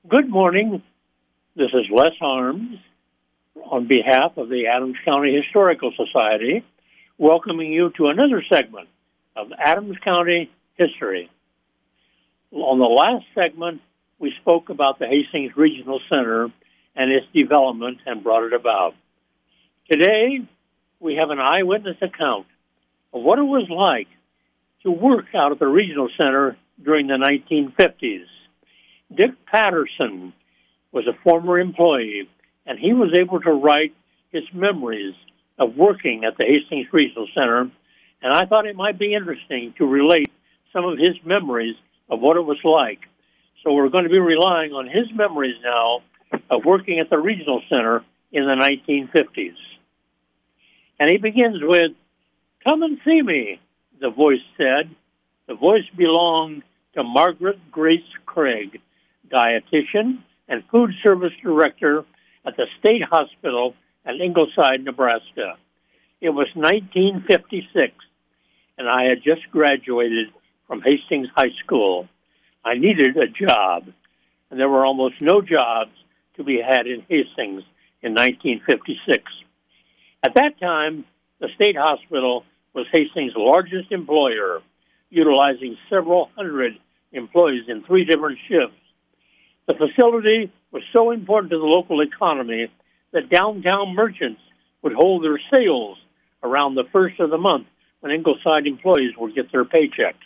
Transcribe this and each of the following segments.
Good morning. This is Les Harms on behalf of the Adams County Historical Society, welcoming you to another segment of Adams County History. On the last segment, we spoke about the Hastings Regional Center and its development and brought it about. Today, we have an eyewitness account of what it was like to work out at the Regional Center during the 1950s. Dick Patterson was a former employee, and he was able to write his memories of working at the Hastings Regional Center, and I thought it might be interesting to relate some of his memories of what it was like. So we're going to be relying on his memories now of working at the Regional Center in the 1950s. And he begins with, "Come and see me," the voice said. The voice belonged to Margaret Grace Craig, dietitian and food service director at the State Hospital at Ingleside, Nebraska. It was 1956, and I had just graduated from Hastings High School. I needed a job, and there were almost no jobs to be had in Hastings in 1956. At that time, the State Hospital was Hastings' largest employer, utilizing several hundred employees in 3 different shifts. The facility was so important to the local economy that downtown merchants would hold their sales around the first of the month when Ingleside employees would get their paychecks.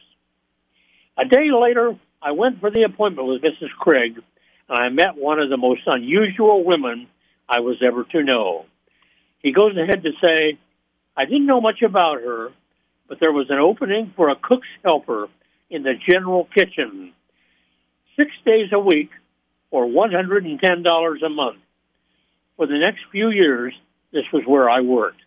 A day later, I went for the appointment with Mrs. Craig, and I met one of the most unusual women I was ever to know. He goes ahead to say, "I didn't know much about her, but there was an opening for a cook's helper in the general kitchen, 6 days a week, for $110 a month. For the next few years, this was where I worked."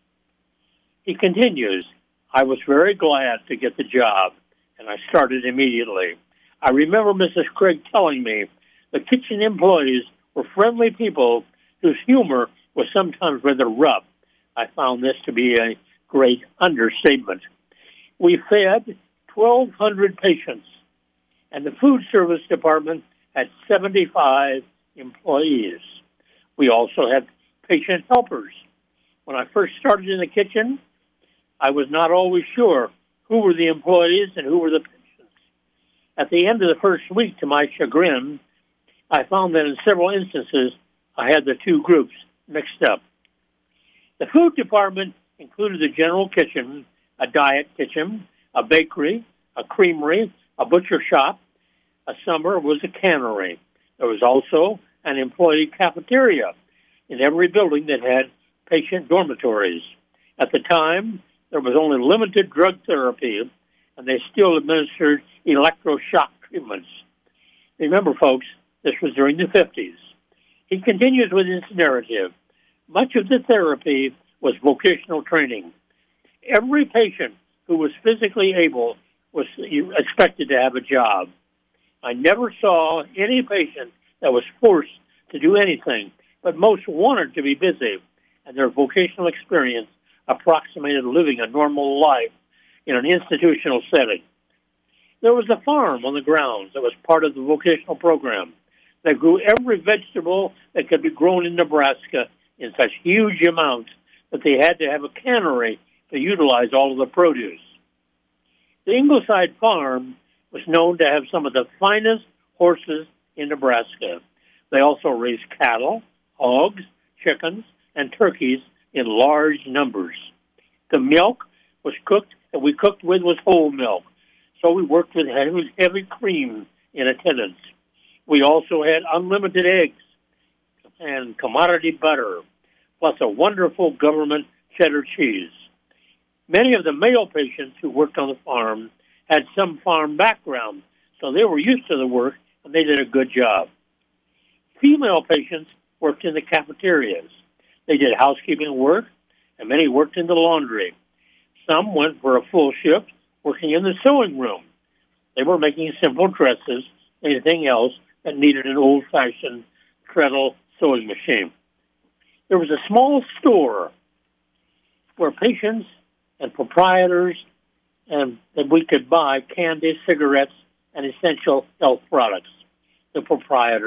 He continues, "I was very glad to get the job, and I started immediately. I remember Mrs. Craig telling me the kitchen employees were friendly people whose humor was sometimes rather rough. I found this to be a great understatement. We fed 1,200 patients, and the food service department had 75 employees. We also had patient helpers. When I first started in the kitchen, I was not always sure who were the employees and who were the patients. At the end of the first week, to my chagrin, I found that in several instances, I had the 2 groups mixed up. The food department included the general kitchen, a diet kitchen, a bakery, a creamery, a butcher shop. A summer was a cannery. There was also an employee cafeteria in every building that had patient dormitories. At the time, there was only limited drug therapy, and they still administered electroshock treatments. Remember, folks, this was during the 50s. He continues with his narrative. Much of the therapy was vocational training. Every patient who was physically able was expected to have a job. I never saw any patient that was forced to do anything, but most wanted to be busy, and their vocational experience approximated living a normal life in an institutional setting. There was a farm on the grounds that was part of the vocational program that grew every vegetable that could be grown in Nebraska in such huge amounts that they had to have a cannery to utilize all of the produce. The Ingleside farm was known to have some of the finest horses in Nebraska. They also raised cattle, hogs, chickens, and turkeys in large numbers. The milk was cooked, that we cooked with was whole milk, so we worked with heavy cream in attendance. We also had unlimited eggs and commodity butter, plus a wonderful government cheddar cheese. Many of the male patients who worked on the farm had some farm background, so they were used to the work, and they did a good job. Female patients worked in the cafeterias. They did housekeeping work, and many worked in the laundry. Some went for a full shift, working in the sewing room. They were making simple dresses, anything else that needed an old-fashioned treadle sewing machine. There was a small store where patients and proprietors and that we could buy candy, cigarettes, and essential health products. The proprietor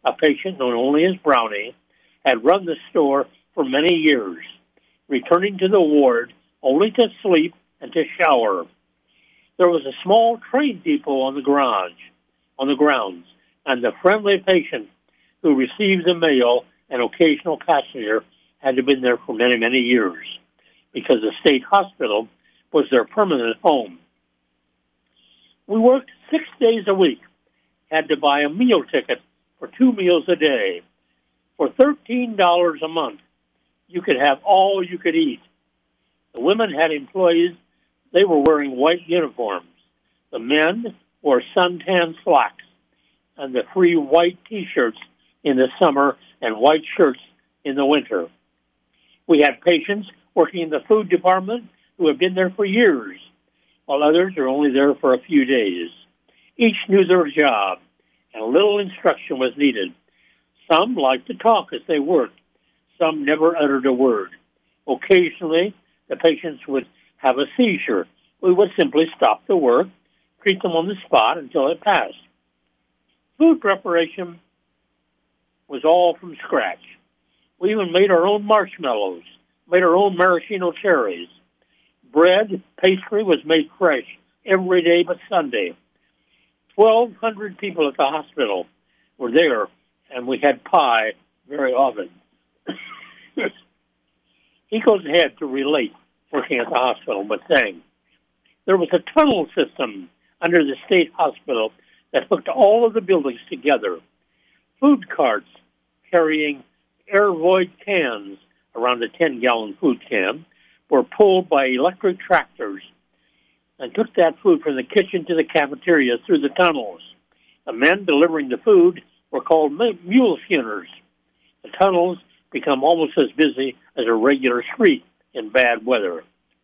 a patient known only as Brownie, had run the store for many years, returning to the ward only to sleep and to shower. There was a small train depot on the grounds, and the friendly patient who received the mail and occasional passenger had been there for many, many years, because the state hospital was their permanent home. We worked 6 days a week, had to buy a meal ticket for 2 meals a day. For $13 a month, you could have all you could eat. The women had employees. They were wearing white uniforms. The men wore suntan slacks and the free white T-shirts in the summer and white shirts in the winter. We had patients working in the food department who had been there for years, while others are only there for a few days. Each knew their job, and little instruction was needed. Some liked to talk as they worked. Some never uttered a word. Occasionally, the patients would have a seizure. We would simply stop the work, treat them on the spot until it passed. Food preparation was all from scratch. We even made our own marshmallows, made our own maraschino cherries. Bread, pastry was made fresh every day but Sunday. 1,200 people at the hospital were there, and we had pie very often. He goes ahead to relate working at the hospital, but saying, there was a tunnel system under the state hospital that hooked all of the buildings together. Food carts carrying air void cans around a 10-gallon food can were pulled by electric tractors and took that food from the kitchen to the cafeteria through the tunnels. The men delivering the food were called mule skinners. The tunnels become almost as busy as a regular street in bad weather.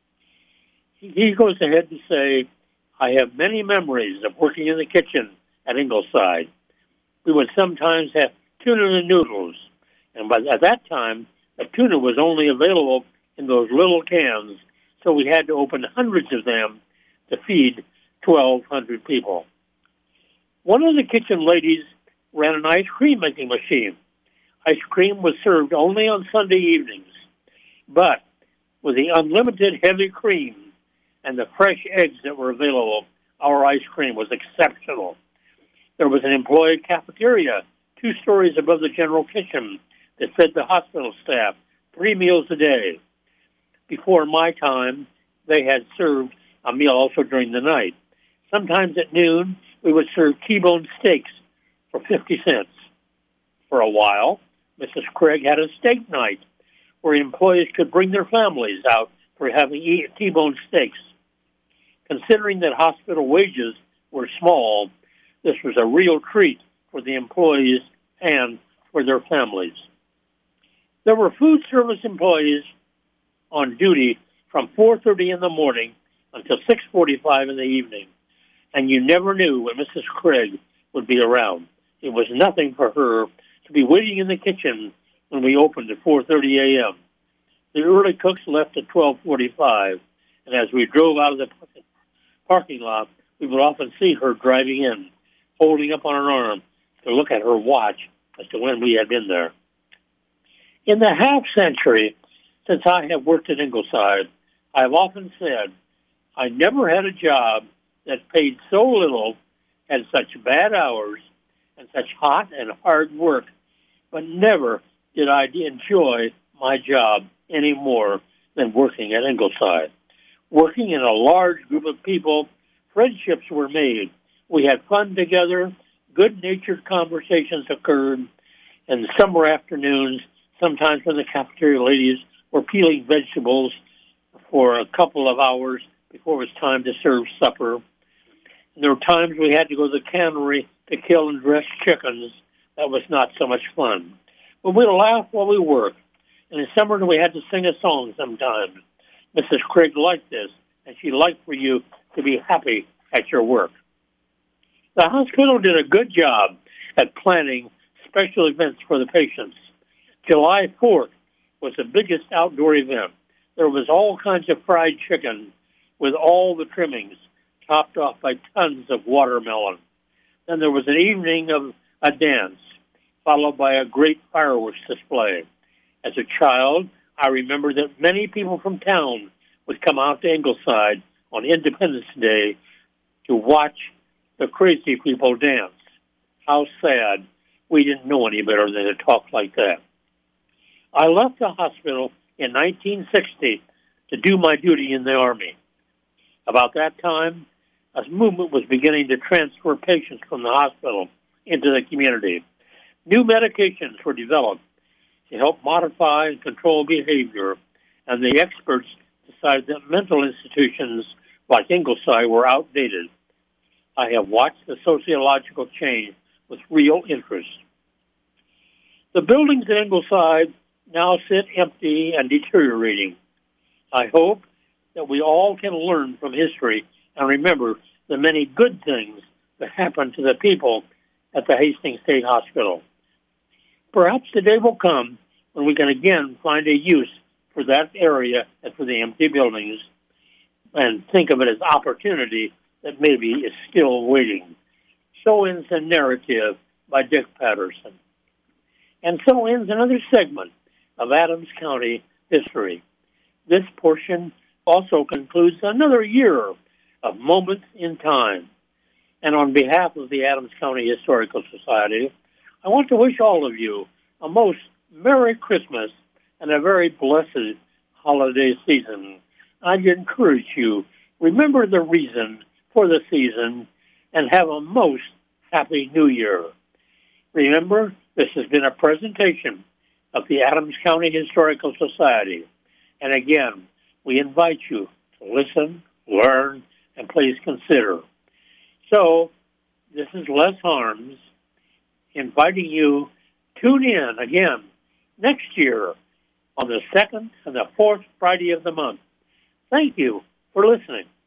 He goes ahead to say, I have many memories of working in the kitchen at Ingleside. We would sometimes have tuna and noodles, and at that time, the tuna was only available in those little cans, so we had to open hundreds of them to feed 1,200 people. One of the kitchen ladies ran an ice cream making machine. Ice cream was served only on Sunday evenings, but with the unlimited heavy cream and the fresh eggs that were available, our ice cream was exceptional. There was an employee cafeteria 2 stories above the general kitchen that fed the hospital staff 3 meals a day. Before my time, they had served a meal also during the night. Sometimes at noon, we would serve T-bone steaks for 50 cents. For a while, Mrs. Craig had a steak night where employees could bring their families out for having T-bone steaks. Considering that hospital wages were small, this was a real treat for the employees and for their families. There were food service employees on duty from 4:30 in the morning until 6:45 in the evening, and you never knew when Mrs. Craig would be around. It was nothing for her to be waiting in the kitchen when we opened at 4:30 a.m. The early cooks left at 12:45, and as we drove out of the parking lot, we would often see her driving in, holding up on her arm to look at her watch as to when we had been there. In the half-century since I have worked at Ingleside, I have often said I never had a job that paid so little, had such bad hours, and such hot and hard work, but never did I enjoy my job any more than working at Ingleside. Working in a large group of people, friendships were made. We had fun together, good-natured conversations occurred, and summer afternoons, sometimes when the cafeteria ladies were peeling vegetables for a couple of hours before it was time to serve supper. And there were times we had to go to the cannery to kill and dress chickens. That was not so much fun. But we'd laugh while we worked. And in summer, we had to sing a song sometimes. Mrs. Craig liked this, and she liked for you to be happy at your work. The hospital did a good job at planning special events for the patients. July 4th was the biggest outdoor event. There was all kinds of fried chicken with all the trimmings, topped off by tons of watermelon. Then there was an evening of a dance. followed by a great fireworks display. As a child, I remember that many people from town would come out to Ingleside on Independence Day to watch the crazy people dance. How sad we didn't know any better than to talk like that. I left the hospital in 1960 to do my duty in the Army. About that time, a movement was beginning to transfer patients from the hospital into the community. New medications were developed to help modify and control behavior, and the experts decided that mental institutions like Ingleside were outdated. I have watched the sociological change with real interest. The buildings at Ingleside now sit empty and deteriorating. I hope that we all can learn from history and remember the many good things that happened to the people at the Hastings State Hospital. Perhaps the day will come when we can again find a use for that area and for the empty buildings and think of it as opportunity that maybe is still waiting. So ends the narrative by Dick Patterson. And so ends another segment of Adams County history. This portion also concludes another year of moments in time. And on behalf of the Adams County Historical Society, I want to wish all of you a most Merry Christmas and a very blessed holiday season. I'd encourage you, remember the reason for the season and have a most happy New Year. Remember, this has been a presentation of the Adams County Historical Society. And again, we invite you to listen, learn, and please consider. So, this is Les Harms inviting you to tune in again next year on the second and the fourth Friday of the month. Thank you for listening.